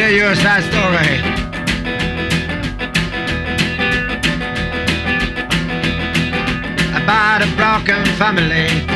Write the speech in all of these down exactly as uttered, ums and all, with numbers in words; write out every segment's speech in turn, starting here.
tell you a sad story. About a broken family.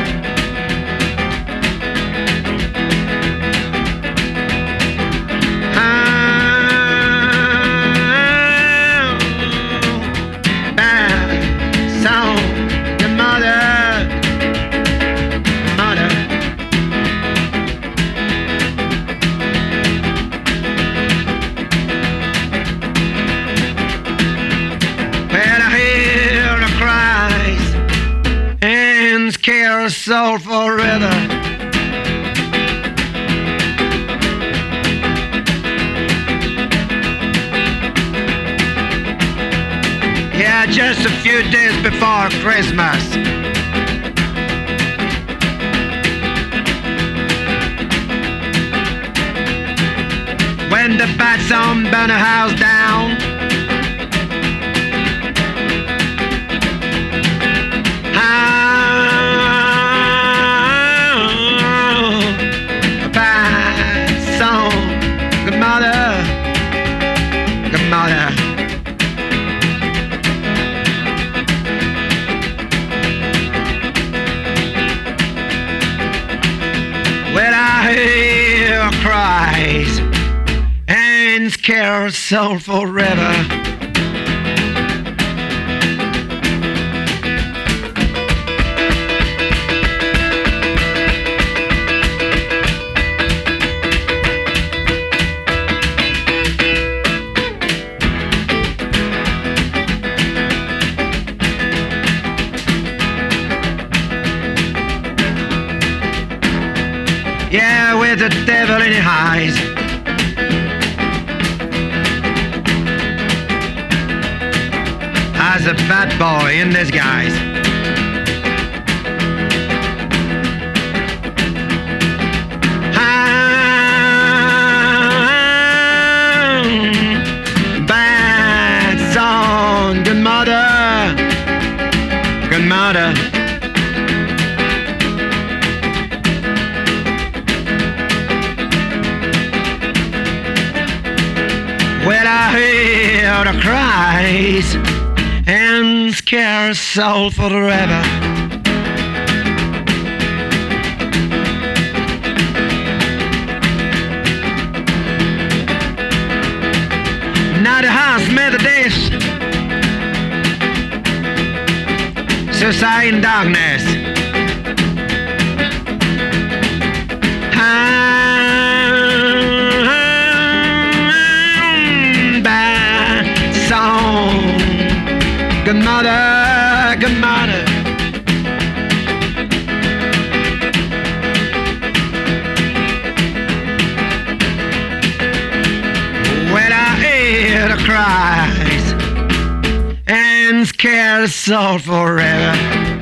Scare a soul forever. Yeah, just a few days before Christmas. When the bats on burn a house down. When I hear cries and scare a soul forever. Yeah, with the devil in his eyes. As a bad boy in disguise. Ah, bad song, good mother, good mother. When I hear the cries and scare a soul forever. Now the house Methodist, suicide in darkness. Good mother, good mother. When I hear the cries and scare the soul forever.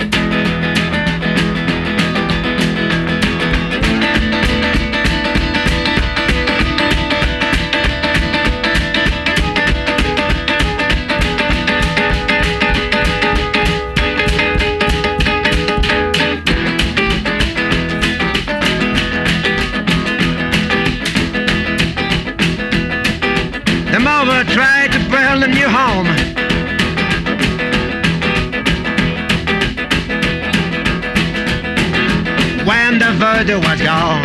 The mover tried to build a new home. When the voodoo was gone.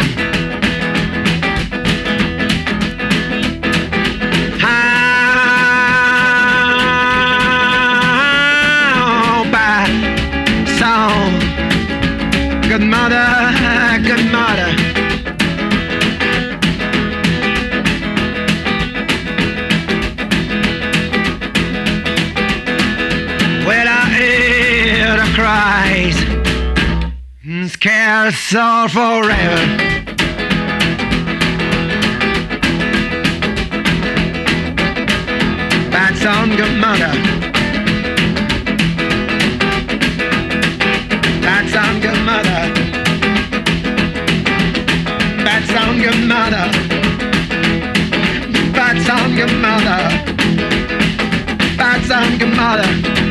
How bad song. Good mother, good mother. Cries and scare a soul forever. Bad song, good mother. Bad song, good mother. Bad song, good mother. Bad song, good mother. Bad song, good mother.